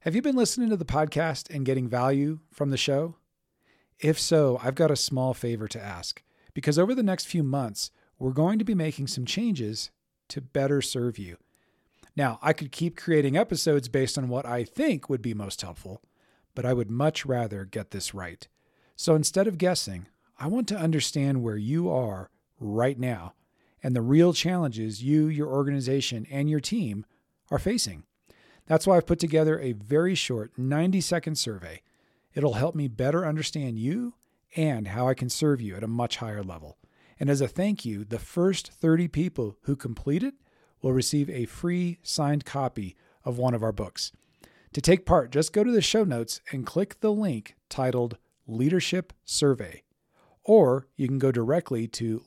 Have you been listening to the podcast and getting value from the show? If so, I've got a small favor to ask, because over the next few months, we're going to be making some changes to better serve you. Now, I could keep creating episodes based on what I think would be most helpful, but I would much rather get this right. So instead of guessing, I want to understand where you are right now and the real challenges you, your organization, and your team are facing. That's why I've put together a very short 90-second survey. It'll help me better understand you and how I can serve you at a much higher level. And as a thank you, the first 30 people who complete it will receive a free signed copy of one of our books. To take part, just go to the show notes and click the link titled Leadership Survey. Or you can go directly to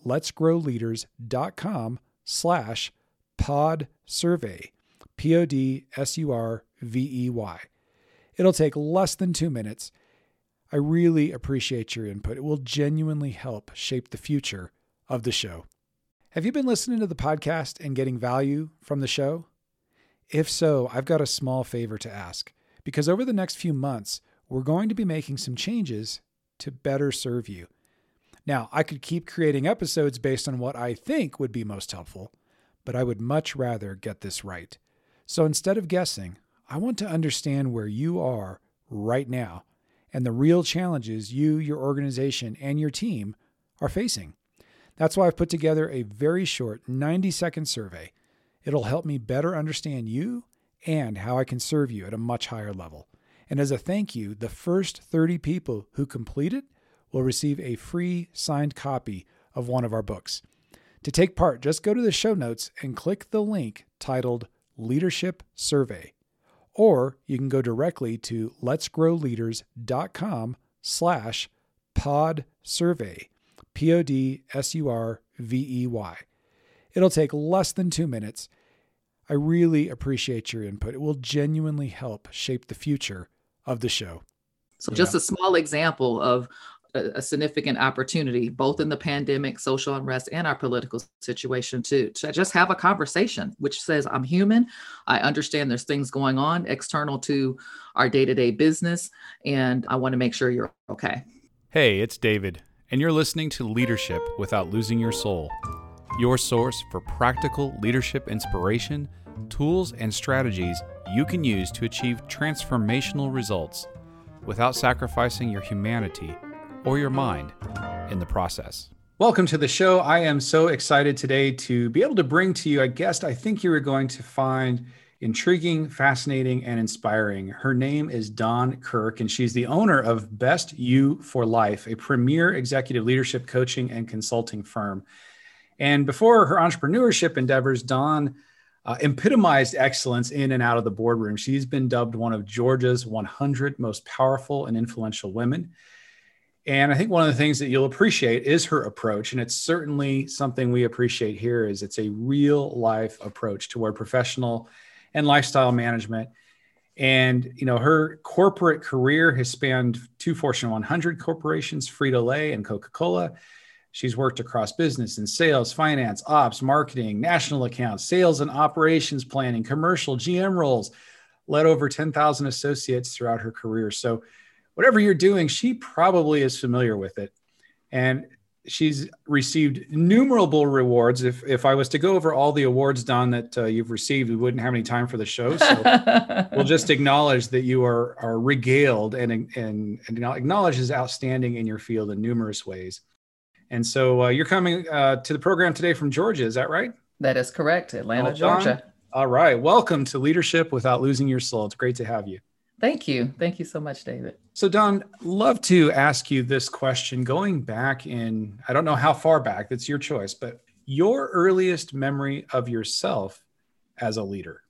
letsgrowleaders.com/podsurvey. PODSURVEY. It'll take less than 2 minutes. I really appreciate your input. It will genuinely help shape the future of the show. Have you been listening to the podcast and getting value from the show? If so, I've got a small favor to ask, because over the next few months, we're going to be making some changes to better serve you. Now, I could keep creating episodes based on what I think would be most helpful, but I would much rather get this right. So instead of guessing, I want to understand where you are right now and the real challenges you, your organization, and your team are facing. That's why I've put together a very short 90-second survey. It'll help me better understand you and how I can serve you at a much higher level. And as a thank you, the first 30 people who complete it will receive a free signed copy of one of our books. To take part, just go to the show notes and click the link titled Leadership Survey. Or you can go directly to letsgrowleaders.com/podsurvey. PODSURVEY. It'll take less than 2 minutes. I really appreciate your input. It will genuinely help shape the future of the show. So just a small example of a significant opportunity, both in the pandemic, social unrest, and our political situation, to just have a conversation, which says, I'm human. I understand there's things going on external to our day-to-day business, and I want to make sure you're okay. Hey, it's David, and you're listening to Leadership Without Losing Your Soul, your source for practical leadership inspiration, tools, and strategies you can use to achieve transformational results without sacrificing your humanity or your mind in the process. Welcome to the show. I am so excited today to be able to bring to you a guest I think you are going to find intriguing, fascinating, and inspiring. Her name is Dawn Kirk, and she's the owner of Best You for Life, a premier executive leadership coaching and consulting firm. And before her entrepreneurship endeavors, Dawn epitomized excellence in and out of the boardroom. She's been dubbed one of Georgia's 100 most powerful and influential women. And I think one of the things that you'll appreciate is her approach. And it's certainly something we appreciate here is it's a real life approach toward professional and lifestyle management. And, you know, her corporate career has spanned 2 Fortune 100 corporations, Frito-Lay and Coca-Cola. She's worked across business and sales, finance, ops, marketing, national accounts, sales and operations planning, commercial, GM roles, led over 10,000 associates throughout her career. So whatever you're doing, she probably is familiar with it. And she's received innumerable rewards. If I was to go over all the awards, Dawn, that you've received, we wouldn't have any time for the show. So we'll just acknowledge that you are regaled and acknowledged as outstanding in your field in numerous ways. And so you're coming to the program today from Georgia, is that right? That is correct. Atlanta, Georgia. All right. Welcome to Leadership Without Losing Your Soul. It's great to have you. Thank you. Thank you so much, David. So Dawn, love to ask you this question going back in, I don't know how far back, that's your choice, but your earliest memory of yourself as a leader.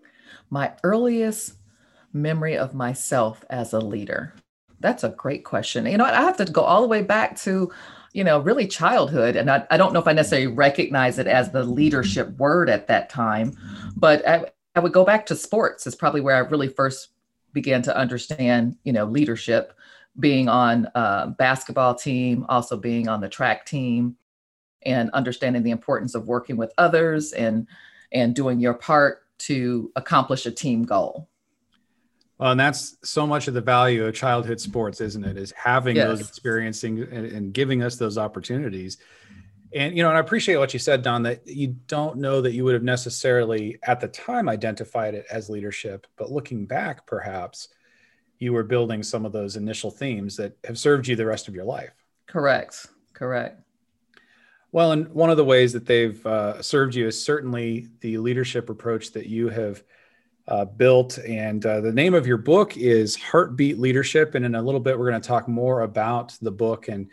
My earliest memory of myself as a leader. That's a great question. You know, I have to go all the way back to, you know, really childhood. And I don't know if I necessarily recognize it as the leadership word at that time, but I would go back to sports is probably where I really first began to understand, you know, leadership, being on a basketball team, also being on the track team, and understanding the importance of working with others and doing your part to accomplish a team goal. Well, and that's so much of the value of childhood sports, isn't it? Is having those Yes, experiencing and giving us those opportunities. And, and I appreciate what you said, Don, that you don't know that you would have necessarily at the time identified it as leadership, but looking back, perhaps you were building some of those initial themes that have served you the rest of your life. correct. Correct. Well, and one of the ways that they've served you is certainly the leadership approach that you have built. And the name of your book is Heartbeat Leadership. And in a little bit, we're going to talk more about the book. And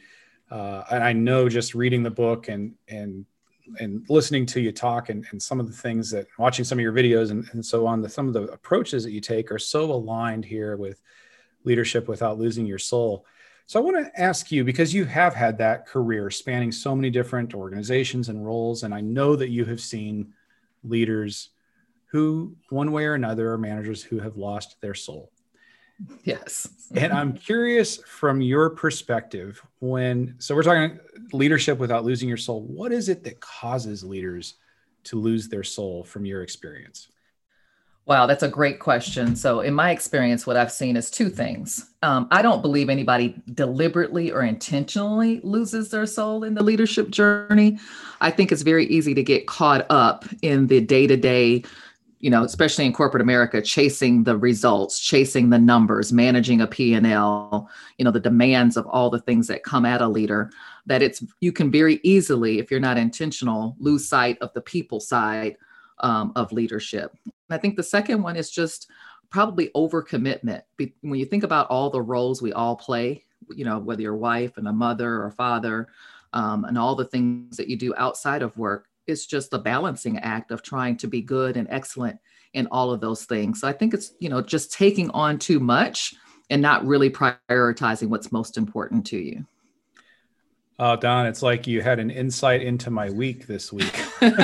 I know just reading the book and listening to you talk and some of the things that watching some of your videos and so on, some of the approaches that you take are so aligned here with leadership without losing your soul. So I want to ask you, because you have had that career spanning so many different organizations and roles, and I know that you have seen leaders who, one way or another, are managers who have lost their soul. Yes. And I'm curious from your perspective, so we're talking leadership without losing your soul. What is it that causes leaders to lose their soul from your experience? Wow, that's a great question. So, in my experience, what I've seen is two things. I don't believe anybody deliberately or intentionally loses their soul in the leadership journey. I think it's very easy to get caught up in the day-to-day, especially in corporate America, chasing the results, chasing the numbers, managing a P&L, the demands of all the things that come at a leader, that you can very easily, if you're not intentional, lose sight of the people side of leadership. And I think the second one is just probably overcommitment. When you think about all the roles we all play, whether you're a wife and a mother or a father, and all the things that you do outside of work, it's just a balancing act of trying to be good and excellent in all of those things. So I think it's, just taking on too much and not really prioritizing what's most important to you. Oh, Don, it's like you had an insight into my week this week.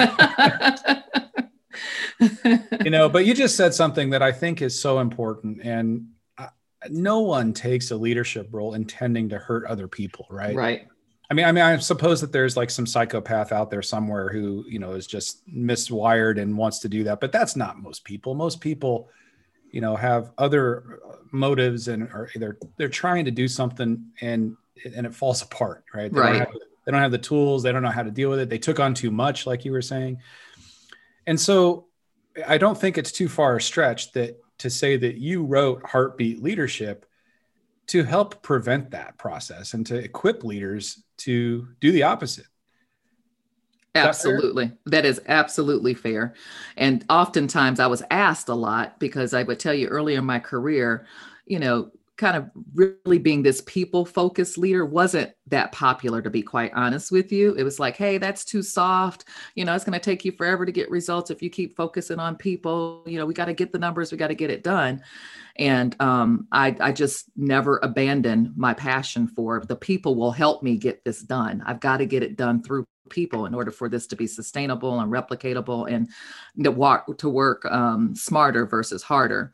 But you just said something that I think is so important. And no one takes a leadership role intending to hurt other people, right? Right. I mean, I suppose that there's like some psychopath out there somewhere who, is just miswired and wants to do that. But that's not most people. Most people, have other motives and they're trying to do something and it falls apart, right? They don't have the tools. They don't know how to deal with it. They took on too much, like you were saying. And so I don't think it's too far a stretch to say that you wrote Heartbeat Leadership to help prevent that process and to equip leaders to do the opposite. Absolutely. That is absolutely fair. And oftentimes I was asked a lot because I would tell you earlier in my career, kind of really being this people-focused leader wasn't that popular, to be quite honest with you. It was like, hey, that's too soft. It's going to take you forever to get results if you keep focusing on people. We got to get the numbers. We got to get it done. And I just never abandoned my passion for the people will help me get this done. I've got to get it done through people in order for this to be sustainable and replicatable and to work smarter versus harder.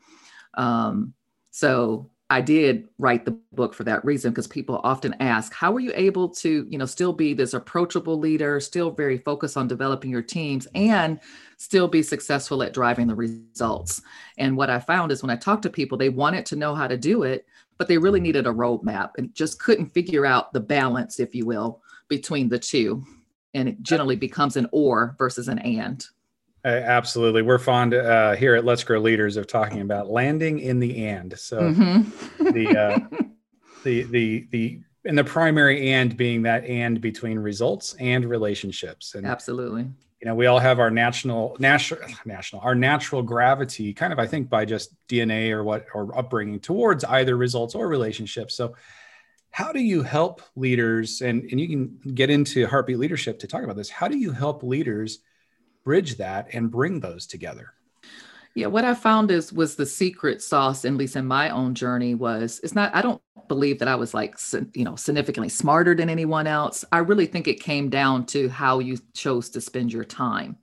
So I did write the book for that reason, because people often ask, how were you able to, still be this approachable leader, still very focused on developing your teams and still be successful at driving the results? And what I found is when I talked to people, they wanted to know how to do it, but they really needed a roadmap and just couldn't figure out the balance, if you will, between the two. And it generally becomes an or versus an and. Absolutely. We're fond here at Let's Grow Leaders of talking about landing in the and. So the primary and being that and between results and relationships. And absolutely. We all have our natural gravity kind of, I think, by just DNA or upbringing towards either results or relationships. So how do you help leaders, and you can get into Heartbeat Leadership to talk about this. How do you help leaders bridge that and bring those together? Yeah, what I found was the secret sauce, at least in my own journey, I don't believe that I was significantly smarter than anyone else. I really think it came down to how you chose to spend your time.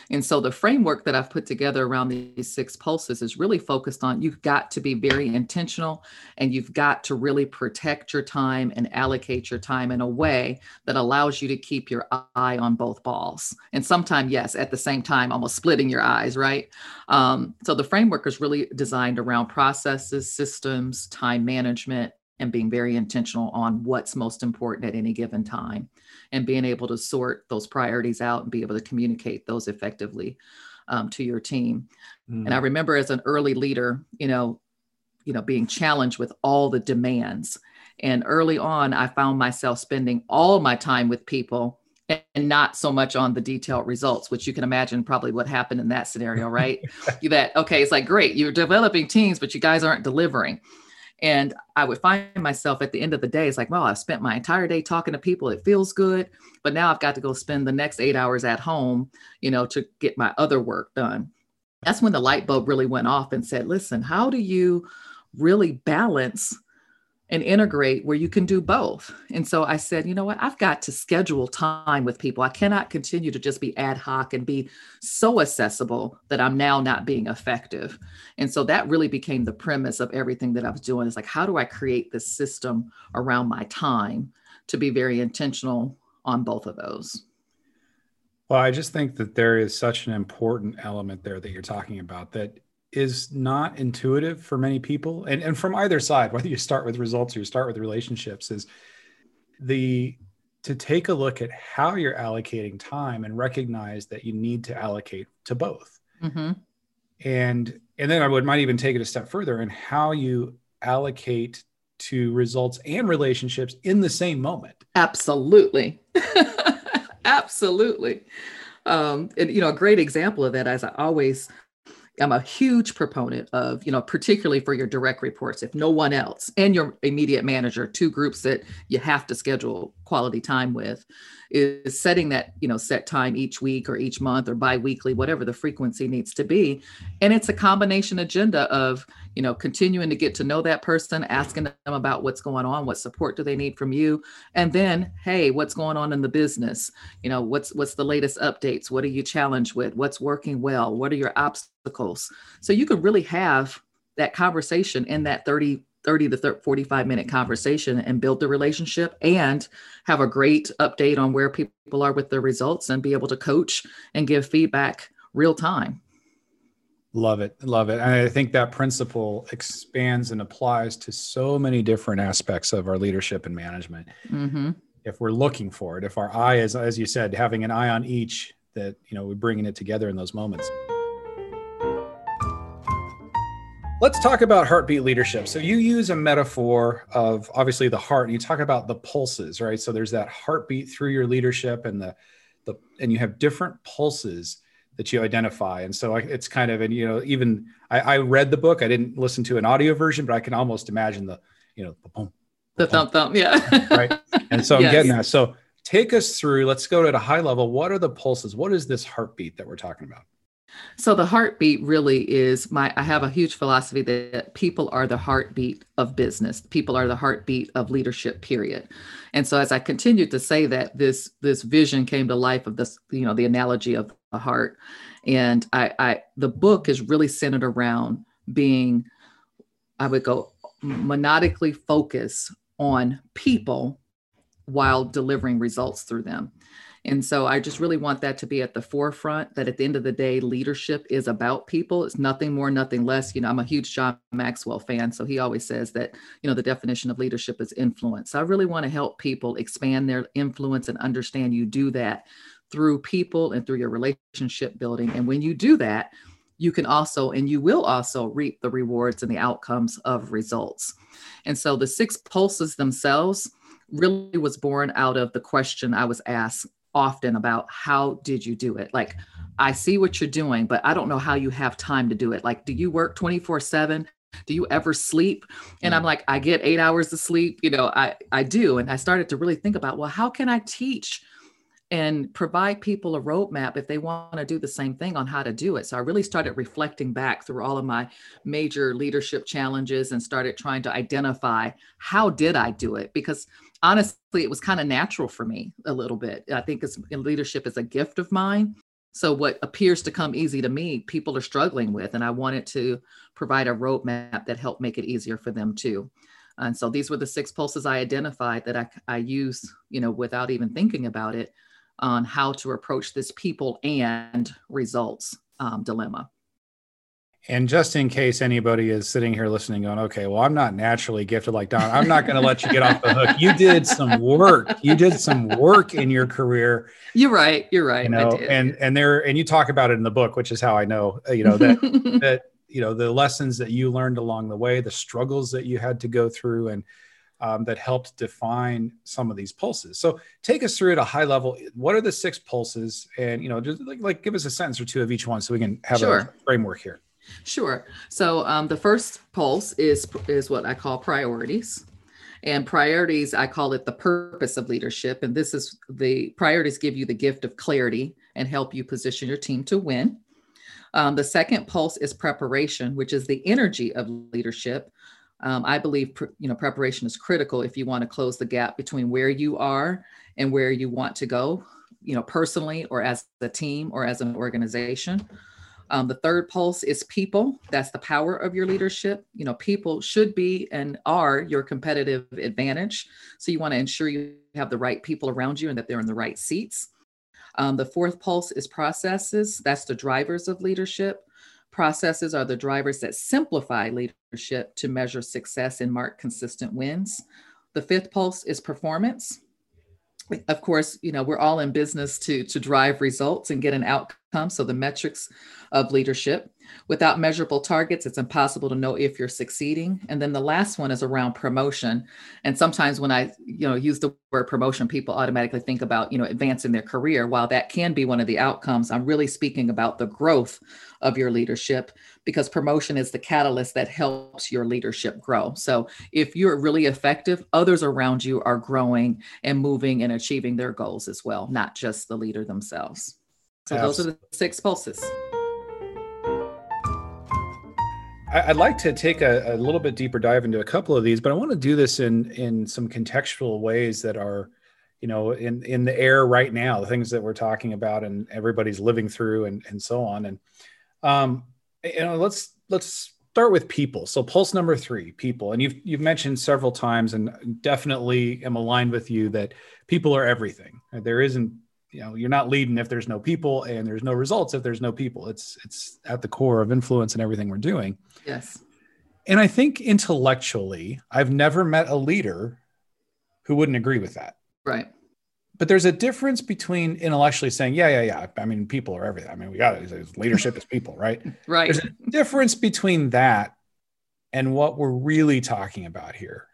And so the framework that I've put together around these 6 pulses is really focused on you've got to be very intentional, and you've got to really protect your time and allocate your time in a way that allows you to keep your eye on both balls. And sometimes, yes, at the same time, almost splitting your eyes, right? So the framework is really designed around processes, systems, time management, and being very intentional on what's most important at any given time, and being able to sort those priorities out and be able to communicate those effectively to your team. And I remember as an early leader, being challenged with all the demands. And early on, I found myself spending all my time with people and not so much on the detailed results, which you can imagine probably what happened in that scenario, right? It's like, great, you're developing teams, but you guys aren't delivering. And I would find myself at the end of the day, it's like, well, I've spent my entire day talking to people. It feels good, but now I've got to go spend the next 8 hours at home, to get my other work done. That's when the light bulb really went off and said, listen, how do you really balance and integrate where you can do both? And so I said, you know what, I've got to schedule time with people. I cannot continue to just be ad hoc and be so accessible that I'm now not being effective. And so that really became the premise of everything that I was doing. Is like, how do I create this system around my time to be very intentional on both of those? Well, I just think that there is such an important element there that you're talking about that is not intuitive for many people. And from either side, whether you start with results or you start with relationships, is to take a look at how you're allocating time and recognize that you need to allocate to both. Mm-hmm. And then I might even take it a step further in how you allocate to results and relationships in the same moment. Absolutely. Absolutely. And, a great example of that, as I'm a huge proponent of, particularly for your direct reports, if no one else, and your immediate manager, 2 groups that you have to schedule quality time with, is setting that, set time each week or each month or bi-weekly, whatever the frequency needs to be. And it's a combination agenda of, continuing to get to know that person, asking them about what's going on, what support do they need from you? And then, hey, what's going on in the business? What's the latest updates? What are you challenged with? What's working well? What are your obstacles? So you could really have that conversation in that 30 to 45-minute conversation and build the relationship and have a great update on where people are with their results and be able to coach and give feedback real time. Love it. Love it. And I think that principle expands and applies to so many different aspects of our leadership and management. Mm-hmm. If we're looking for it, if our eye is, as you said, having an eye on each, that, we're bringing it together in those moments. Let's talk about heartbeat leadership. So you use a metaphor of obviously the heart, and you talk about the pulses, right? So there's that heartbeat through your leadership, and and you have different pulses that you identify. And so it's kind of, and even I read the book, I didn't listen to an audio version, but I can almost imagine the boom, the thump, yeah. Right. And so I'm getting that. So take us through, let's go to a high level. What are the pulses? What is this heartbeat that we're talking about? So the heartbeat really is I have a huge philosophy that people are the heartbeat of business. People are the heartbeat of leadership, period. And so as I continued to say that, this vision came to life of this, the analogy of the heart. And the book is really centered around being, I would go monodically focused on people while delivering results through them. And so I just really want that to be at the forefront, that at the end of the day, leadership is about people. It's nothing more, nothing less. I'm a huge John Maxwell fan. So he always says that, the definition of leadership is influence. So I really want to help people expand their influence and understand you do that through people and through your relationship building. And when you do that, you can also, and you will also reap the rewards and the outcomes of results. And so the 6 pulses themselves really was born out of the question I was asked often about, how did you do it? Like, I see what you're doing, but I don't know how you have time to do it. Like, do you work 24/7? Do you ever sleep? And I'm like, I get 8 hours of sleep. I do. And I started to really think about, well, how can I teach and provide people a roadmap if they want to do the same thing on how to do it? So I really started reflecting back through all of my major leadership challenges and started trying to identify, how did I do it? Because honestly, it was kind of natural for me a little bit. I think leadership is a gift of mine. So what appears to come easy to me, people are struggling with, and I wanted to provide a roadmap that helped make it easier for them too. And so these were the 6 pulses I identified that I use, without even thinking about it, on how to approach this people and results dilemma. And just in case anybody is sitting here listening going, okay, well, I'm not naturally gifted like Don. I'm not going to let you get off the hook. You did some work. You did some work in your career. You're right. I did. And you talk about it in the book, which is how I know, that the lessons that you learned along the way, the struggles that you had to go through, and that helped define some of these pulses. So take us through at a high level. What are the 6 pulses? And, just like give us a sentence or 2 of each one so we can have a framework here. Sure. So the first pulse is what I call priorities. And priorities, I call it the purpose of leadership. And this is the priorities give you the gift of clarity and help you position your team to win. The second pulse is preparation, which is the energy of leadership. I believe, preparation is critical if you want to close the gap between where you are and where you want to go, personally or as a team or as an organization. The third pulse is people. That's the power of your leadership. People should be and are your competitive advantage. So you want to ensure you have the right people around you and that they're in the right seats. The fourth pulse is processes. That's the drivers of leadership. Processes are the drivers that simplify leadership to measure success and mark consistent wins. The fifth pulse is performance. Of course, we're all in business to drive results and get an outcome. So the metrics of leadership. Without measurable targets, it's impossible to know if you're succeeding. And then the last one is around promotion. And sometimes when I, use the word promotion, people automatically think about, advancing their career. While that can be one of the outcomes, I'm really speaking about the growth of your leadership, because promotion is the catalyst that helps your leadership grow. So if you're really effective, others around you are growing and moving and achieving their goals as well, not just the leader themselves. So those are the 6 pulses. I'd like to take a little bit deeper dive into a couple of these, but I want to do this in some contextual ways that are, in the air right now, the things that we're talking about and everybody's living through and so on. And, let's start with people. So pulse number 3, people. And you've mentioned several times, and definitely am aligned with you, that people are everything. There isn't, you're not leading if there's no people, and there's no results if there's no people. It's at the core of influence and everything we're doing. Yes. And I think intellectually, I've never met a leader who wouldn't agree with that. Right. But there's a difference between intellectually saying, yeah. I mean, people are everything. I mean, leadership is people, right? Right. There's a difference between that and what we're really talking about here.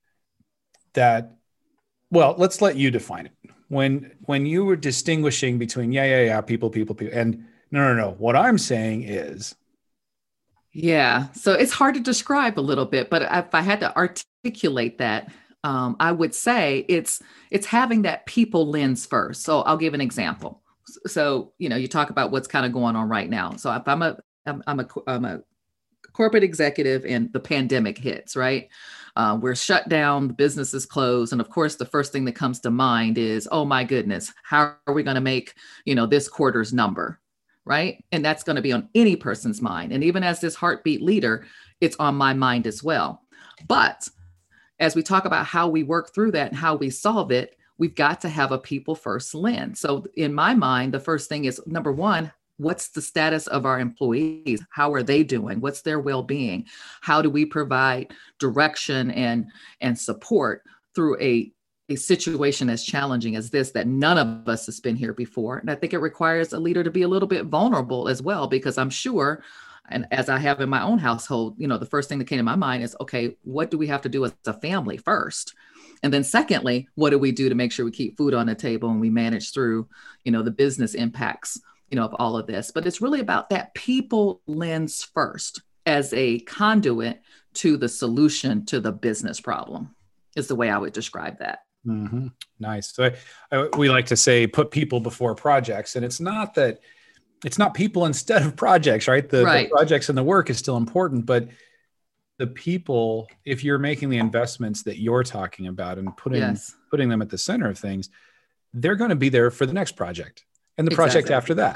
Let's let you define it. When you were distinguishing between, people, and no. What I'm saying is. Yeah. So it's hard to describe a little bit, but if I had to articulate that, I would say it's having that people lens first. So I'll give an example. So, you talk about what's kind of going on right now. So if I'm a corporate executive and the pandemic hits, right? We're shut down, the business is closed. And of course, the first thing that comes to mind is, oh my goodness, how are we going to make, this quarter's number, right? And that's going to be on any person's mind. And even as this heartbeat leader, it's on my mind as well. But as we talk about how we work through that and how we solve it, we've got to have a people first lens. So in my mind, the first thing is, number one, what's the status of our employees? How are they doing? What's their well-being? How do we provide direction and support through a situation as challenging as this, that none of us has been here before? And I think it requires a leader to be a little bit vulnerable as well, because I'm sure, and as I have in my own household, the first thing that came to my mind is, okay, what do we have to do as a family first? And then secondly, what do we do to make sure we keep food on the table and we manage through, the business impacts, of all of this? But it's really about that people lens first as a conduit to the solution to the business problem, is the way I would describe that. Mm-hmm. Nice. So we like to say, put people before projects. And it's not people instead of projects, right? The projects and the work is still important, but the people, if you're making the investments that you're talking about and putting them at the center of things, they're going to be there for the next project and the project after that.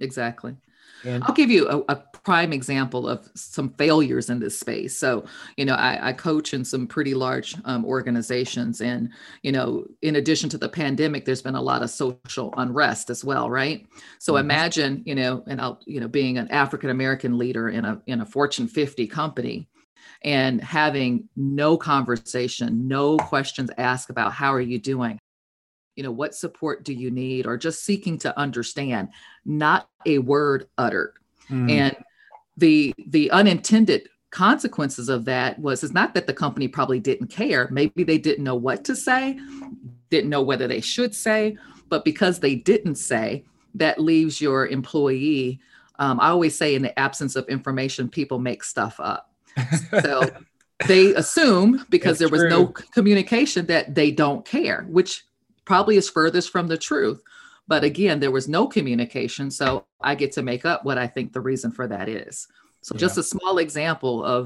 Exactly. And I'll give you a prime example of some failures in this space. So, I coach in some pretty large organizations. And, in addition to the pandemic, there's been a lot of social unrest as well, right? So imagine, and I'll, being an African-American leader in a Fortune 50 company and having no conversation, no questions asked about how are you doing? What support do you need? Or just seeking to understand, not a word uttered. And the unintended consequences of that is not that the company probably didn't care. Maybe they didn't know what to say, didn't know whether they should say, but because they didn't say, that leaves your employee. I always say, in the absence of information, people make stuff up. So they assume, because there was no communication, that they don't care, which probably is furthest from the truth. But again, there was no communication. So I get to make up what I think the reason for that is. So just a small example of,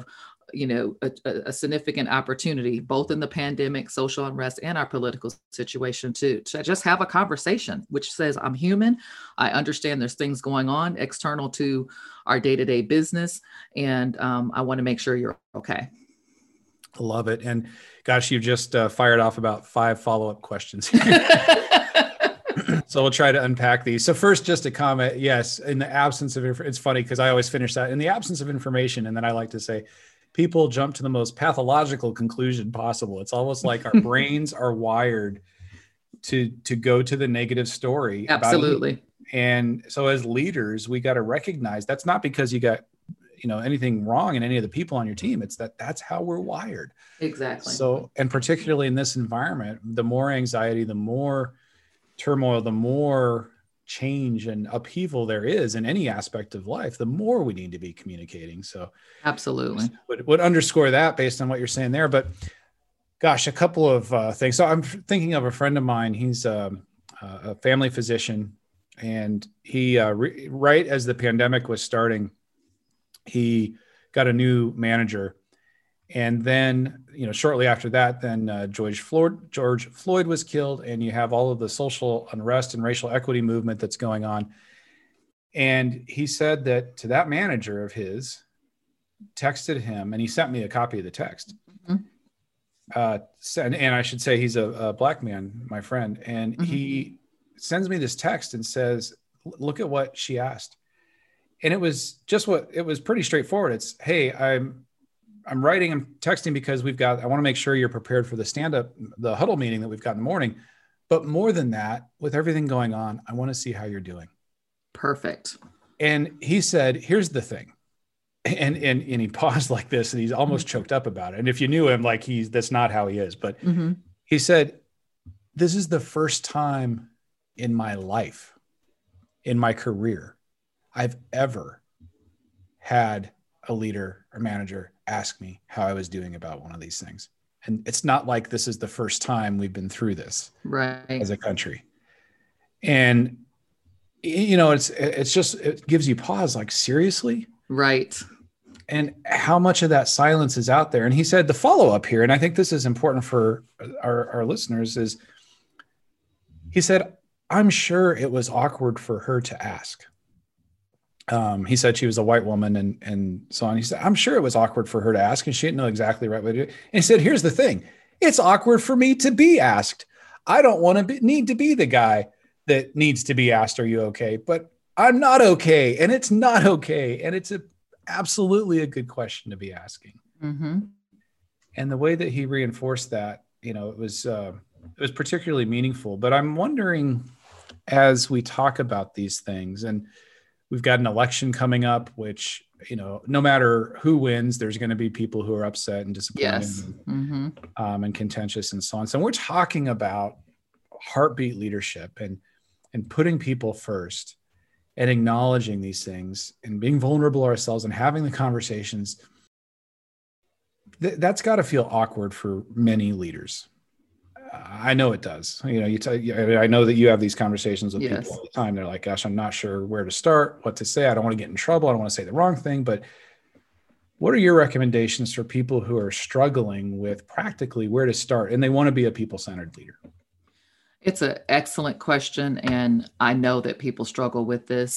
a significant opportunity, both in the pandemic, social unrest, and our political situation, to just have a conversation, which says, I'm human. I understand there's things going on external to our day-to-day business. And I want to make sure you're okay. I love it. And gosh, you just fired off about 5 follow-up questions. So we'll try to unpack these. So first, just a comment. Yes, in the absence of it's funny because I always finish that in the absence of information. And then I like to say, people jump to the most pathological conclusion possible. It's almost like our brains are wired to go to the negative story. Absolutely. And so as leaders, we got to recognize that's not because you got anything wrong in any of the people on your team. It's that's how we're wired. Exactly. So, and particularly in this environment, the more anxiety, the more turmoil, the more change and upheaval there is in any aspect of life, the more we need to be communicating. So absolutely would underscore that based on what you're saying there. But gosh, a couple of things. So I'm thinking of a friend of mine. He's a family physician, and he right as the pandemic was starting, he got a new manager. And then, shortly after that, then George Floyd was killed, and you have all of the social unrest and racial equity movement that's going on. And he said that to that manager of his, texted him, and he sent me a copy of the text. And I should say he's a Black man, my friend. And he sends me this text and says, look at what she asked. And it was pretty straightforward. It's, hey, I'm texting because I want to make sure you're prepared for the huddle meeting that we've got in the morning. But more than that, with everything going on, I want to see how you're doing. Perfect. And he said, here's the thing. And he paused like this, and he's almost choked up about it. And if you knew him, that's not how he is. But he said, this is the first time in my life, in my career, I've ever had a leader or manager ask me how I was doing about one of these things. And it's not like this is the first time we've been through this as a country. And, it gives you pause, like, seriously? Right. And how much of that silence is out there? And he said the follow-up here, and I think this is important for our listeners, is he said, I'm sure it was awkward for her to ask. He said she was a white woman and so on. He said, I'm sure it was awkward for her to ask, and she didn't know exactly right what to do. And he said, here's the thing. It's awkward for me to be asked. I don't want to need to be the guy that needs to be asked, are you okay? But I'm not okay. And it's not okay. And it's absolutely a good question to be asking. And the way that he reinforced that, it was particularly meaningful. But I'm wondering, as we talk about these things, and we've got an election coming up, which, no matter who wins, there's going to be people who are upset and disappointed and contentious and so on. So we're talking about heartbeat leadership and putting people first and acknowledging these things and being vulnerable ourselves and having the conversations. That's got to feel awkward for many leaders. I know it does. I know that you have these conversations with people all the time. They're like, gosh, I'm not sure where to start, what to say. I don't want to get in trouble. I don't want to say the wrong thing. But what are your recommendations for people who are struggling with practically where to start and they want to be a people-centered leader? It's an excellent question. And I know that people struggle with this.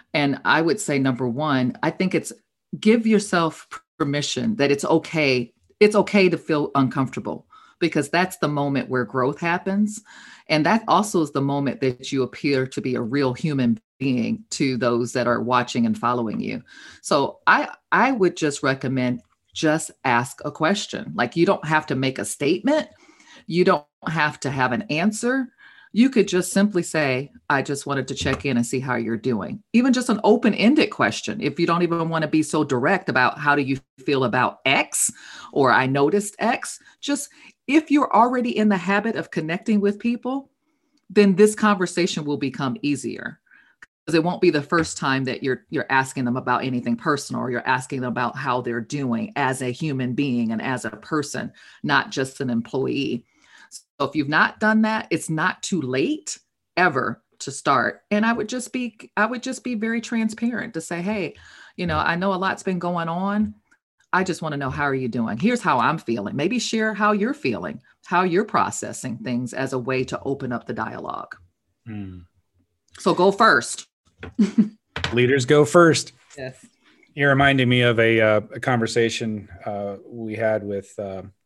And I would say, number one, I think it's give yourself permission that it's okay. It's okay to feel uncomfortable, because that's the moment where growth happens. And that also is the moment that you appear to be a real human being to those that are watching and following you. So I would just recommend just ask a question. Like, you don't have to make a statement. You don't have to have an answer. You could just simply say, I just wanted to check in and see how you're doing. Even just an open-ended question. If you don't even want to be so direct about how do you feel about X, or I noticed X, just if you're already in the habit of connecting with people, then this conversation will become easier, because it won't be the first time that you're asking them about anything personal, or you're asking them about how they're doing as a human being and as a person, not just an employee. So if you've not done that, it's not too late ever to start. And I would just be very transparent to say, hey, I know a lot's been going on. I just want to know, how are you doing? Here's how I'm feeling. Maybe share how you're feeling, how you're processing things, as a way to open up the dialogue. So go first. Leaders go first. Yes. You're reminding me of a conversation we had with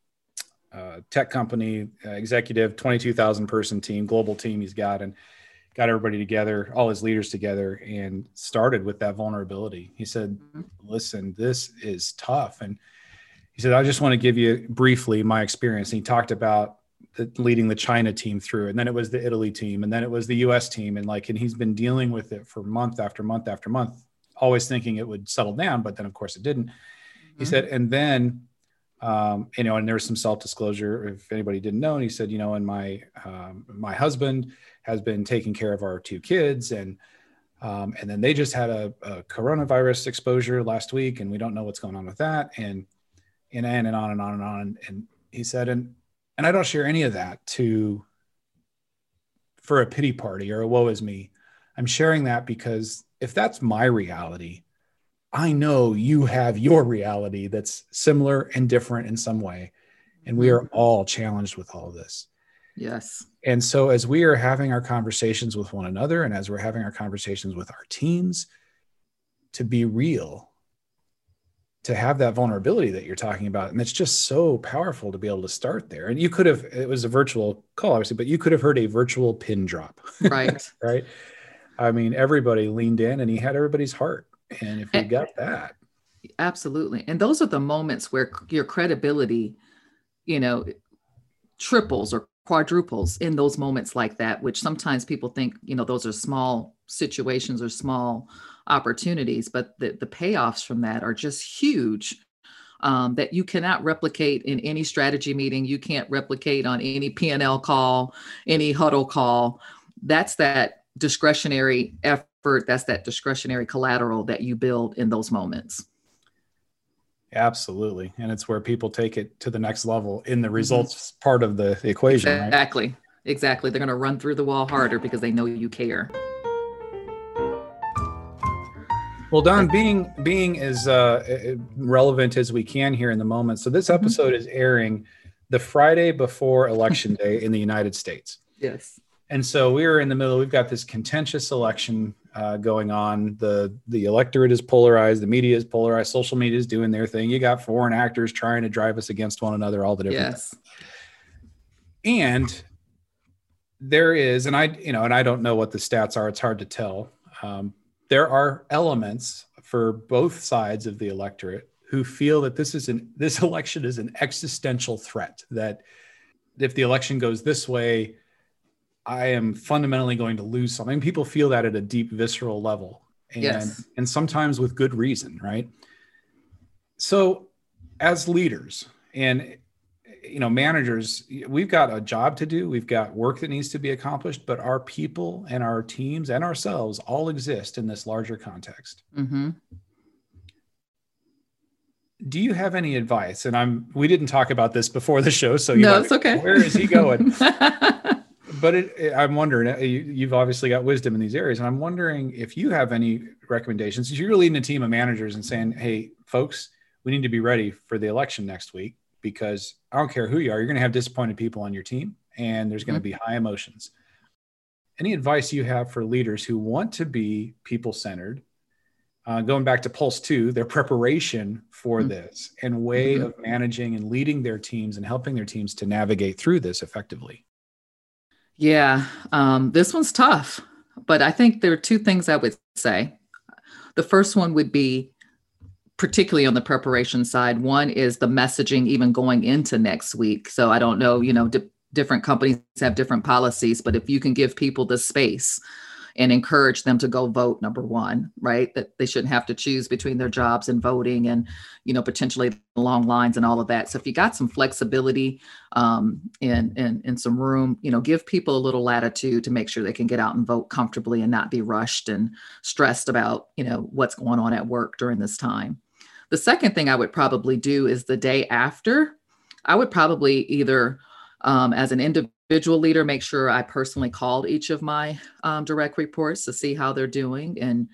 tech company executive, 22,000 person team, global team he's got, and got everybody together, all his leaders together, and started with that vulnerability. He said, listen, this is tough. And he said, I just want to give you briefly my experience. And he talked about leading the China team through, and then it was the Italy team, and then it was the US team. And he's been dealing with it for month after month after month, always thinking it would settle down, but then of course it didn't. He said, and then, and there was some self-disclosure if anybody didn't know. And he said, and my husband has been taking care of our two kids, and then they just had a coronavirus exposure last week, and we don't know what's going on with that, and on and on and on and on. And he said, and I don't share any of that for a pity party or a woe is me. I'm sharing that because if that's my reality, I know you have your reality that's similar and different in some way. And we are all challenged with all of this. Yes. And so as we are having our conversations with one another, and as we're having our conversations with our teams, to be real, to have that vulnerability that you're talking about. And it's just so powerful to be able to start there. And it was a virtual call, obviously, but you could have heard a virtual pin drop. Right. Right. I mean, everybody leaned in, and he had everybody's heart. And if we got that. Absolutely. And those are the moments where your credibility, triples or quadruples in those moments like that, which sometimes people think, those are small situations or small opportunities, but the payoffs from that are just huge, that you cannot replicate in any strategy meeting. You can't replicate on any P&L call, any huddle call. That's that discretionary effort. That's that discretionary collateral that you build in those moments. Absolutely. And it's where people take it to the next level in the results part of the equation. Exactly. Right? Exactly. They're going to run through the wall harder because they know you care. Well, Dawn, being as relevant as we can here in the moment. So this episode is airing the Friday before Election Day in the United States. Yes. And so we're in the middle. We've got this contentious election going on. The electorate is polarized. The media is polarized. Social media is doing their thing. You got foreign actors trying to drive us against one another, all the different things. And there is, and I don't know what the stats are. It's hard to tell. There are elements for both sides of the electorate who feel that this election is an existential threat, that if the election goes this way, I am fundamentally going to lose something. People feel that at a deep visceral level, and sometimes with good reason, right? So as leaders and managers, we've got a job to do. We've got work that needs to be accomplished, but our people and our teams and ourselves all exist in this larger context. Mm-hmm. Do you have any advice? And we didn't talk about this before the show, so it's okay. Where is he going? But I'm wondering, you've obviously got wisdom in these areas, and I'm wondering if you have any recommendations. If you're leading a team of managers and saying, hey, folks, we need to be ready for the election next week, because I don't care who you are, you're going to have disappointed people on your team, and there's going to be high emotions. Any advice you have for leaders who want to be people-centered, going back to Pulse 2, their preparation for this and way Mm-hmm. of managing and leading their teams and helping their teams to navigate through this effectively? Yeah, this one's tough, but I think there are two things I would say. The first one would be, particularly on the preparation side, one is the messaging even going into next week. So I don't know, different companies have different policies, but if you can give people the space and encourage them to go vote, number one, right? That they shouldn't have to choose between their jobs and voting and, potentially long lines and all of that. So if you got some flexibility and some room, give people a little latitude to make sure they can get out and vote comfortably and not be rushed and stressed about, what's going on at work during this time. The second thing I would probably do is the day after, I would probably either as an individual leader, make sure I personally called each of my direct reports to see how they're doing. And,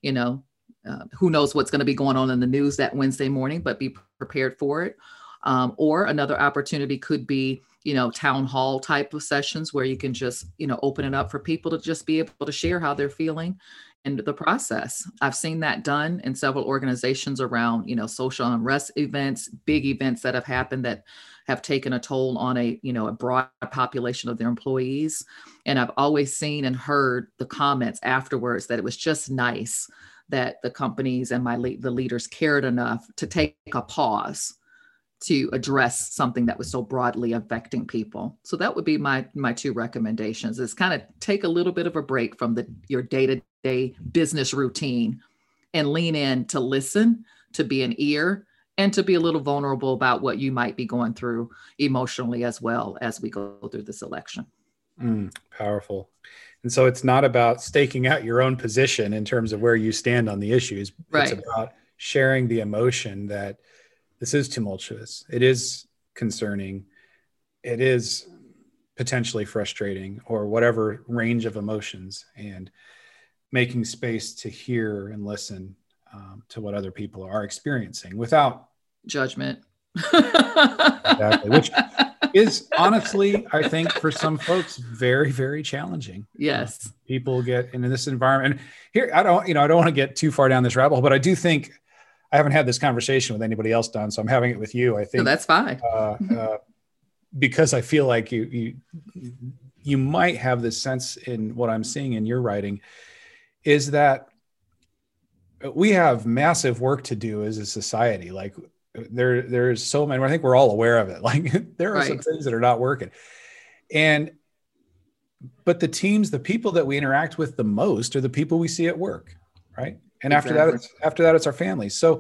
who knows what's going to be going on in the news that Wednesday morning, but be prepared for it. Or another opportunity could be, town hall type of sessions where you can just, open it up for people to just be able to share how they're feeling and the process. I've seen that done in several organizations around, social unrest events, big events that have happened that have taken a toll on a broad population of their employees. And I've always seen and heard the comments afterwards that it was just nice that the companies and the leaders cared enough to take a pause to address something that was so broadly affecting people. So that would be my two recommendations, is kind of take a little bit of a break from your day-to-day business routine and lean in to listen, to be an ear, and to be a little vulnerable about what you might be going through emotionally as well as we go through this election. Powerful. And so it's not about staking out your own position in terms of where you stand on the issues. Right. It's about sharing the emotion that this is tumultuous. It is concerning. It is potentially frustrating, or whatever range of emotions, and making space to hear and listen to what other people are experiencing without judgment. Exactly. Which is honestly, I think, for some folks, very, very challenging. Yes. People get into this environment. And here, I don't want to get too far down this rabbit hole, but I do think, I haven't had this conversation with anybody else, Don, so I'm having it with you. I think that's fine. Because I feel like you might have this sense in what I'm seeing in your writing, is that we have massive work to do as a society. Like there's so many, I think we're all aware of it. Like there are some things that are not working. But the people that we interact with the most are the people we see at work. Right. And after that, it's our families. So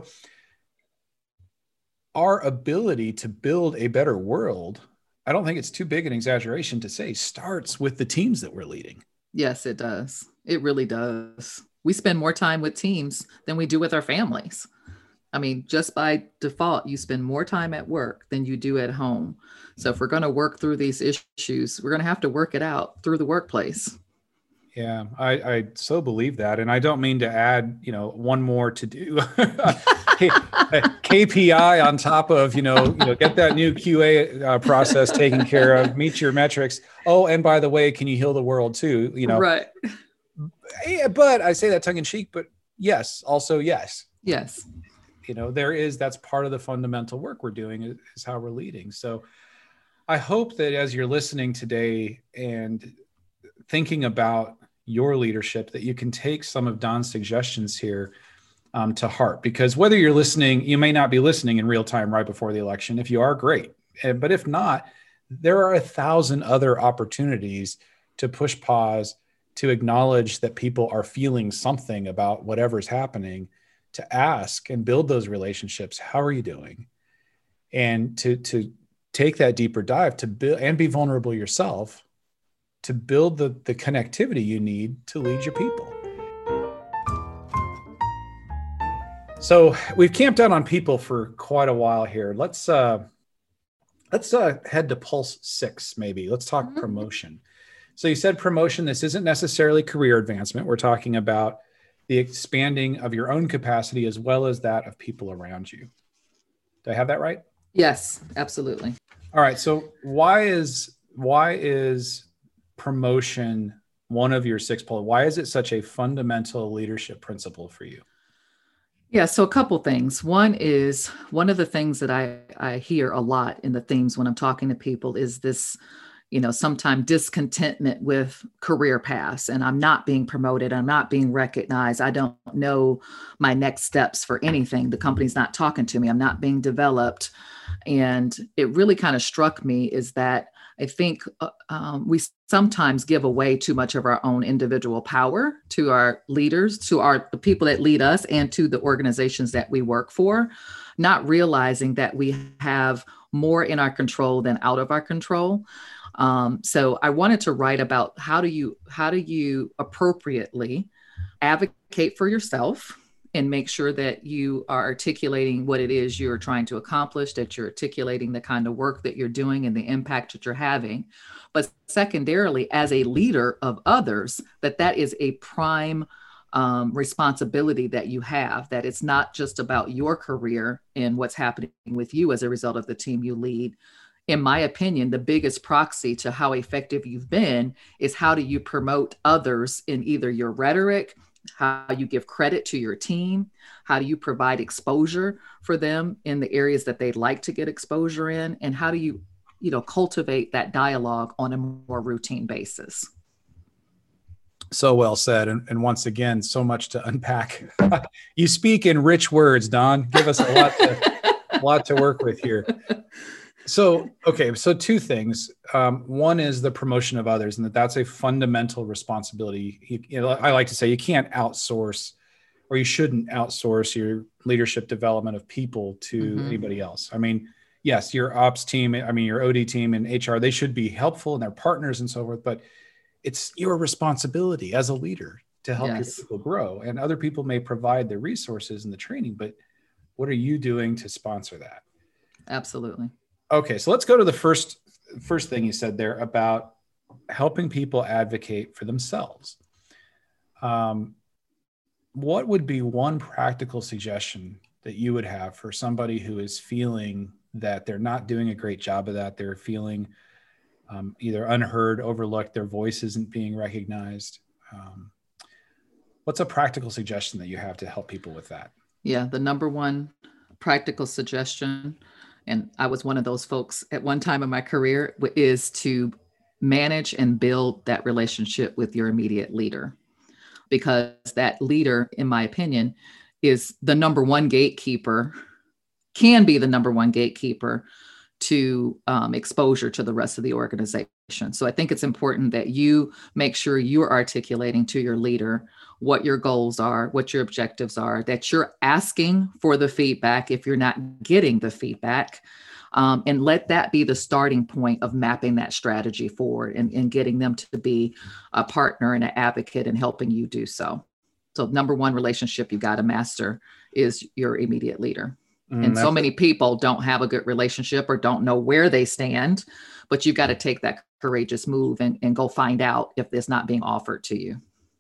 our ability to build a better world, I don't think it's too big an exaggeration to say, starts with the teams that we're leading. Yes, it does. It really does. We spend more time with teams than we do with our families. I mean, just by default, you spend more time at work than you do at home. So if we're going to work through these issues, we're going to have to work it out through the workplace. Yeah, I so believe that. And I don't mean to add, one more to do KPI on top of, get that new QA process taken care of, meet your metrics. Oh, and by the way, can you heal the world too? Right. Yeah, but I say that tongue in cheek, but yes, also yes. Yes. That's part of the fundamental work we're doing is how we're leading. So I hope that as you're listening today and thinking about your leadership, that you can take some of Don's suggestions here to heart, because whether you're listening, you may not be listening in real time right before the election. If you are, great. But if not, there are 1,000 other opportunities to push pause, to acknowledge that people are feeling something about whatever's happening, to ask and build those relationships. How are you doing? And to take that deeper dive, to build and be vulnerable yourself, to build the connectivity you need to lead your people. So we've camped out on people for quite a while here. Let's head to Pulse 6, maybe. Let's talk promotion. So you said promotion. This isn't necessarily career advancement. We're talking about the expanding of your own capacity as well as that of people around you. Do I have that right? Yes, absolutely. All right. So why is promotion one of your 6 pillars? Why is it such a fundamental leadership principle for you? Yeah, so a couple things. One is one of the things that I hear a lot in the themes when I'm talking to people is this, sometimes discontentment with career paths, and I'm not being promoted, I'm not being recognized, I don't know my next steps for anything. The company's not talking to me, I'm not being developed. And it really kind of struck me is that I think we sometimes give away too much of our own individual power to our leaders, to the people that lead us, and to the organizations that we work for, not realizing that we have more in our control than out of our control. So I wanted to write about how do you appropriately advocate for yourself and make sure that you are articulating what it is you're trying to accomplish, that you're articulating the kind of work that you're doing and the impact that you're having. But secondarily, as a leader of others, that is a prime responsibility that you have, that it's not just about your career and what's happening with you as a result of the team you lead. In my opinion, the biggest proxy to how effective you've been is how do you promote others in either your rhetoric, how you give credit to your team, how do you provide exposure for them in the areas that they'd like to get exposure in, and how do you, cultivate that dialogue on a more routine basis. So well said. And once again, so much to unpack. You speak in rich words, Dawn. Give us a lot to work with here. So two things. One is the promotion of others, and that's a fundamental responsibility. I like to say you can't outsource, or you shouldn't outsource your leadership development of people to anybody else. I mean, yes, your ops team, your OD team and HR, they should be helpful and they're partners and so forth, but it's your responsibility as a leader to help your people grow. And other people may provide the resources and the training, but what are you doing to sponsor that? Absolutely. Okay, so let's go to the first thing you said there about helping people advocate for themselves. What would be one practical suggestion that you would have for somebody who is feeling that they're not doing a great job of that? They're feeling either unheard, overlooked, their voice isn't being recognized. What's a practical suggestion that you have to help people with that? Yeah, the number one practical suggestion, and I was one of those folks at one time in my career, is to manage and build that relationship with your immediate leader. Because that leader, in my opinion, is the number one gatekeeper, can be the number one gatekeeper to exposure to the rest of the organization. So I think it's important that you make sure you're articulating to your leader what your goals are, what your objectives are, that you're asking for the feedback if you're not getting the feedback, and let that be the starting point of mapping that strategy forward and getting them to be a partner and an advocate and helping you do so. So number one relationship you got to master is your immediate leader. And so many people don't have a good relationship or don't know where they stand, but you've got to take that courageous move and go find out if it's not being offered to you.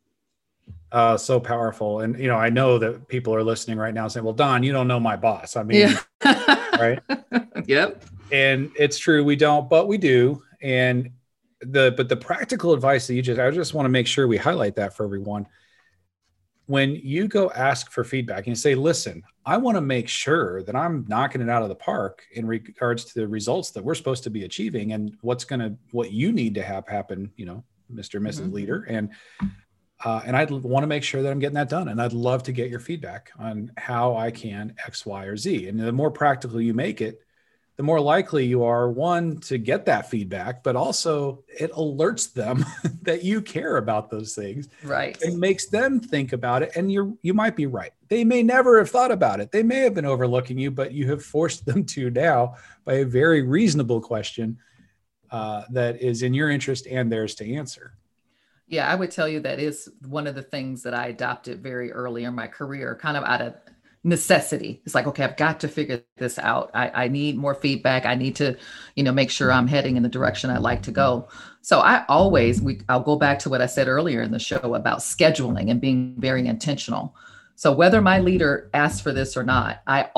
So powerful. And, I know that people are listening right now saying, well, Dawn, you don't know my boss. I mean, right? Yep. And it's true. We don't, but we do. And the practical advice that I just want to make sure we highlight that for everyone. When you go ask for feedback and you say, listen, I want to make sure that I'm knocking it out of the park in regards to the results that we're supposed to be achieving and what you need to have happen, Mr. and Mrs. Leader. And I'd want to make sure that I'm getting that done. And I'd love to get your feedback on how I can X, Y, or Z. And the more practical you make it, the more likely you are, one, to get that feedback, but also it alerts them that you care about those things. Right. It makes them think about it. And you might be right. They may never have thought about it. They may have been overlooking you, but you have forced them to now by a very reasonable question that is in your interest and theirs to answer. Yeah, I would tell you that is one of the things that I adopted very early in my career, kind of out of necessity. It's like, okay, I've got to figure this out. I need more feedback. I need to, make sure I'm heading in the direction I'd like to go. So I'll go back to what I said earlier in the show about scheduling and being very intentional. So whether my leader asks for this or not,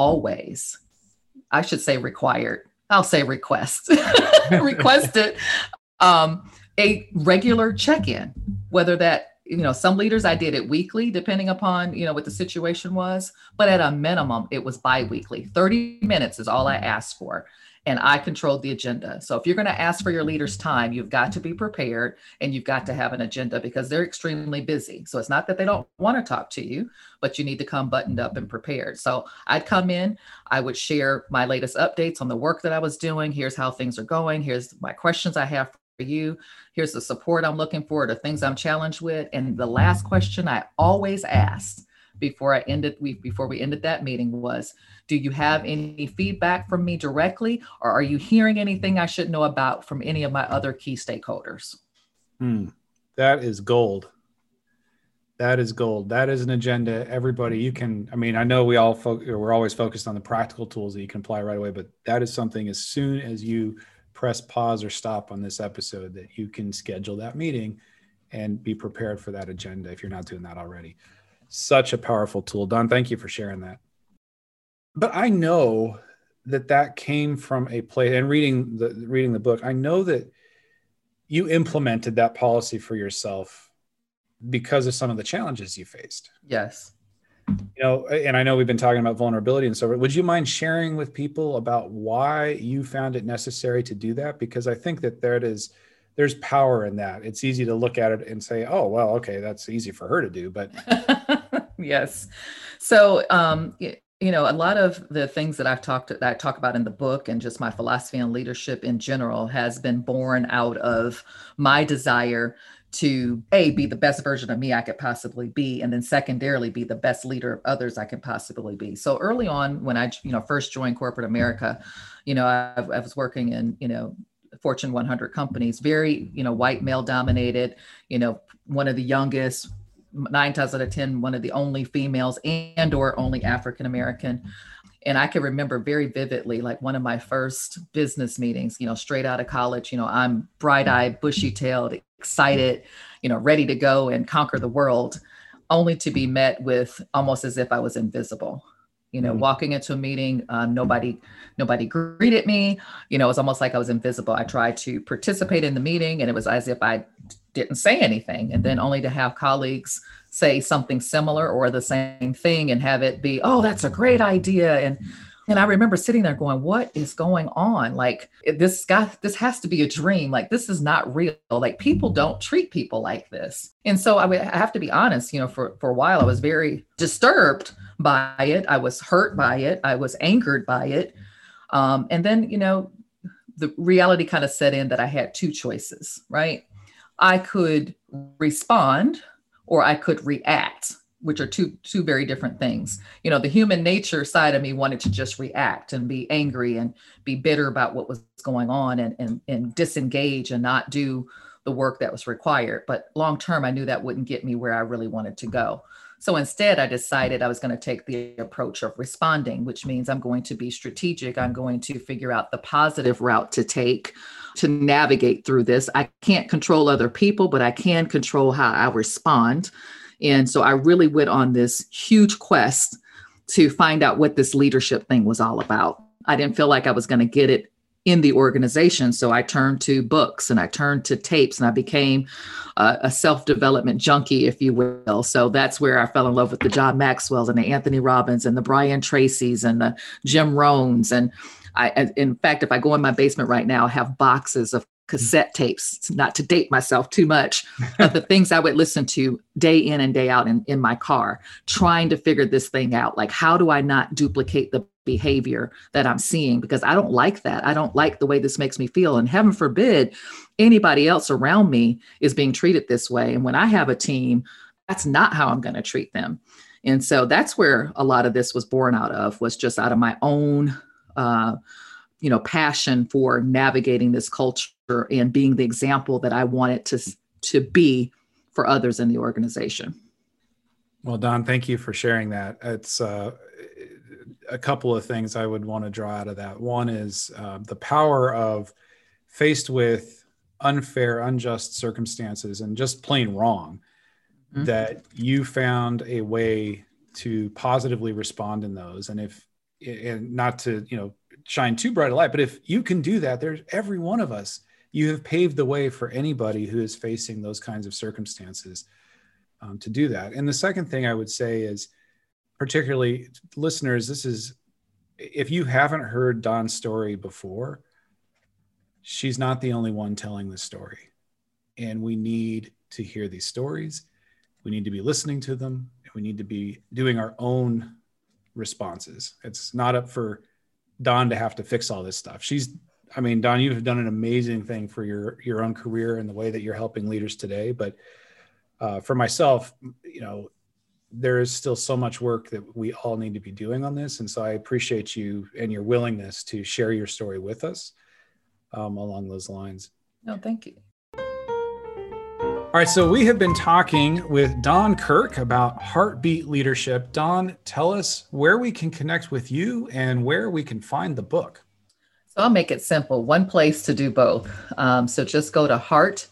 I should say required. I'll say request, requested a regular check-in, whether that some leaders, I did it weekly, depending upon, what the situation was. But at a minimum, it was biweekly. 30 minutes is all I asked for. And I controlled the agenda. So if you're going to ask for your leaders' time, you've got to be prepared and you've got to have an agenda because they're extremely busy. So it's not that they don't want to talk to you, but you need to come buttoned up and prepared. So I'd come in, I would share my latest updates on the work that I was doing. Here's how things are going. Here's my questions I have for you. Here's the support I'm looking for, the things I'm challenged with. And the last question I always asked before we ended that meeting was, do you have any feedback from me directly, or are you hearing anything I should know about from any of my other key stakeholders? That is gold. That is gold. That is an agenda. Everybody, I know we're always focused on the practical tools that you can apply right away, but that is something as soon as you press pause or stop on this episode that you can schedule that meeting and be prepared for that agenda if you're not doing that already. Such a powerful tool. Don, thank you for sharing that. But I know that came from a place, and reading the book, I know that you implemented that policy for yourself because of some of the challenges you faced. Yes. And I know we've been talking about vulnerability and so forth. Would you mind sharing with people about why you found it necessary to do that? Because I think that there's power in that. It's easy to look at it and say, oh, well, okay, that's easy for her to do, but. Yes. So, a lot of the things that I talk about in the book and just my philosophy on leadership in general has been born out of my desire to be the best version of me I could possibly be. And then secondarily, be the best leader of others I can possibly be. So early on, when I, first joined corporate America, I was working in, Fortune 100 companies, very, white male dominated, one of the youngest, 9 times out of 10, one of the only females and or only African-American. And I can remember very vividly, like one of my first business meetings, straight out of college, I'm bright-eyed, bushy-tailed, excited, ready to go and conquer the world, only to be met with almost as if I was invisible. Walking into a meeting, nobody greeted me. It was almost like I was invisible. I tried to participate in the meeting and it was as if I didn't say anything. And then only to have colleagues say something similar or the same thing and have it be, oh, that's a great idea. And I remember sitting there going, what is going on? Like this has to be a dream. Like, this is not real. Like, people don't treat people like this. And so I have to be honest, for a while, I was very disturbed by it. I was hurt by it. I was angered by it. And then, the reality kind of set in that I had two choices, right? I could respond or I could react, which are two very different things. The human nature side of me wanted to just react and be angry and be bitter about what was going on and disengage and not do the work that was required. But long term, I knew that wouldn't get me where I really wanted to go. So instead, I decided I was going to take the approach of responding, which means I'm going to be strategic. I'm going to figure out the positive route to take to navigate through this. I can't control other people, but I can control how I respond. And so I really went on this huge quest to find out what this leadership thing was all about. I didn't feel like I was going to get it in the organization. So I turned to books and I turned to tapes and I became a self-development junkie, if you will. So that's where I fell in love with the John Maxwells and the Anthony Robbins and the Brian Tracy's and the Jim Rohns. And in fact, if I go in my basement right now, I have boxes of cassette tapes, not to date myself too much, of the things I would listen to day in and day out in my car, trying to figure this thing out. Like, how do I not duplicate the behavior that I'm seeing? Because I don't like that. I don't like the way this makes me feel. And heaven forbid anybody else around me is being treated this way. And when I have a team, that's not how I'm going to treat them. And so that's where a lot of this was born out of, was just out of my own passion for navigating this culture and being the example that I wanted to be for others in the organization. Well, Don, thank you for sharing that. It's a couple of things I would want to draw out of that. One is the power of, faced with unfair, unjust circumstances and just plain wrong, that you found a way to positively respond in those. And not to, shine too bright a light, but if you can do that, there's every one of us, you have paved the way for anybody who is facing those kinds of circumstances. to do that. And the second thing I would say is, particularly listeners, if you haven't heard Dawn's story before, she's not the only one telling the story. And we need to hear these stories. We need to be listening to them. And we need to be doing our own responses. It's not up for Dawn to have to fix all this stuff. Dawn, you've done an amazing thing for your own career and the way that you're helping leaders today. But for myself, there is still so much work that we all need to be doing on this. And so I appreciate you and your willingness to share your story with us along those lines. No, thank you. All right, so we have been talking with Dawn Kirk about Heartbeat Leadership. Dawn, tell us where we can connect with you and where we can find the book. So I'll make it simple. One place to do both. So just go to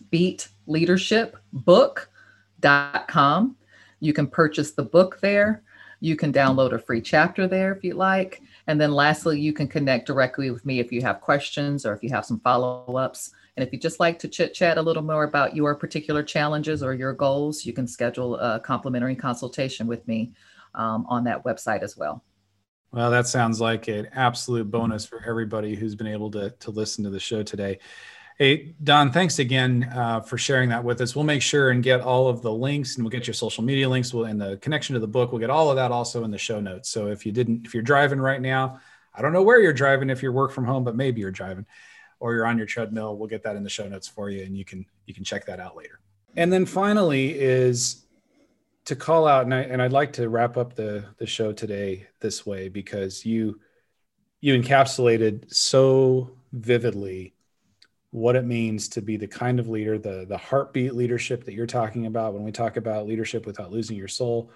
heartbeatleadershipbook.com. You can purchase the book there. You can download a free chapter there if you'd like. And then lastly, you can connect directly with me if you have questions or if you have some follow-ups. And if you'd just like to chit-chat a little more about your particular challenges or your goals, you can schedule a complimentary consultation with me on that website as well. Well, that sounds like an absolute bonus for everybody who's been able to listen to the show today. Hey, Dawn, thanks again for sharing that with us. We'll make sure and get all of the links, and we'll get your social media links and the connection to the book. We'll get all of that also in the show notes. So if you're driving right now, I don't know where you're driving, if you're work from home, but maybe you're driving or you're on your treadmill, we'll get that in the show notes for you, and you can check that out later. And then finally is to call out, and I'd like to wrap up the show today this way, because you encapsulated so vividly what it means to be the kind of leader, the heartbeat leadership that you're talking about when we talk about leadership without losing your soul.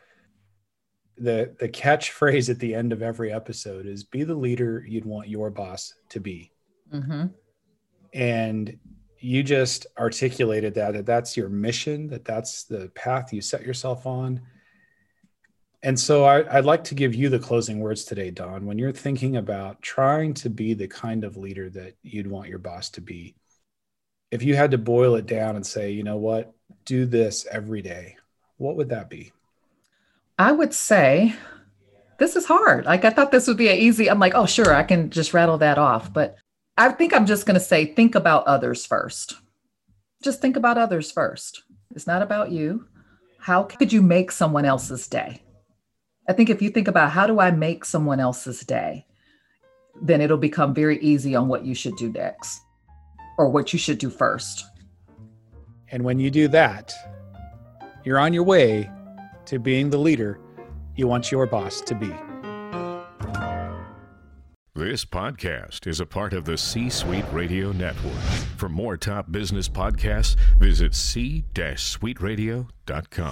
The catchphrase at the end of every episode is, be the leader you'd want your boss to be. Mm-hmm. And you just articulated that's your mission, that's the path you set yourself on. And so I'd like to give you the closing words today, Dawn. When you're thinking about trying to be the kind of leader that you'd want your boss to be, if you had to boil it down and say, you know what, do this every day, what would that be? I would say, this is hard. Like, I thought this would be I'm like, oh, sure, I can just rattle that off. But I think I'm just going to say, think about others first. Just think about others first. It's not about you. How could you make someone else's day? I think if you think about, how do I make someone else's day, then it'll become very easy on what you should do next or what you should do first. And when you do that, you're on your way to being the leader you want your boss to be. This podcast is a part of the C-Suite Radio Network. For more top business podcasts, visit c-suiteradio.com.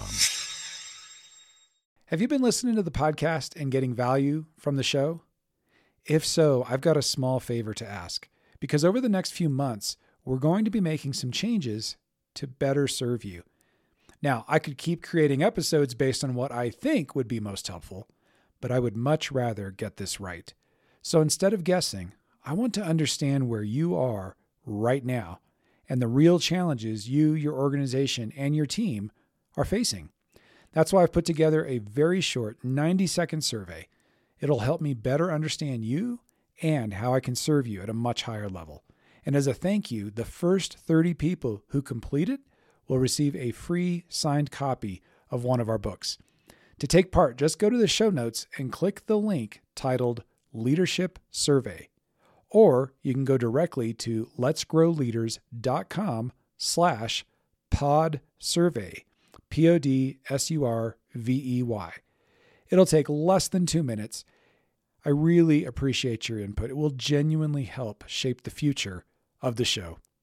Have you been listening to the podcast and getting value from the show? If so, I've got a small favor to ask, because over the next few months, we're going to be making some changes to better serve you. Now, I could keep creating episodes based on what I think would be most helpful, but I would much rather get this right. So instead of guessing, I want to understand where you are right now and the real challenges you, your organization, and your team are facing. That's why I've put together a very short 90-second survey. It'll help me better understand you and how I can serve you at a much higher level. And as a thank you, the first 30 people who complete it will receive a free signed copy of one of our books. To take part, just go to the show notes and click the link titled Leadership Survey, or you can go directly to letsgrowleaders.com/podsurvey, PODSURVEY. It'll take less than 2 minutes. I really appreciate your input. It will genuinely help shape the future of the show.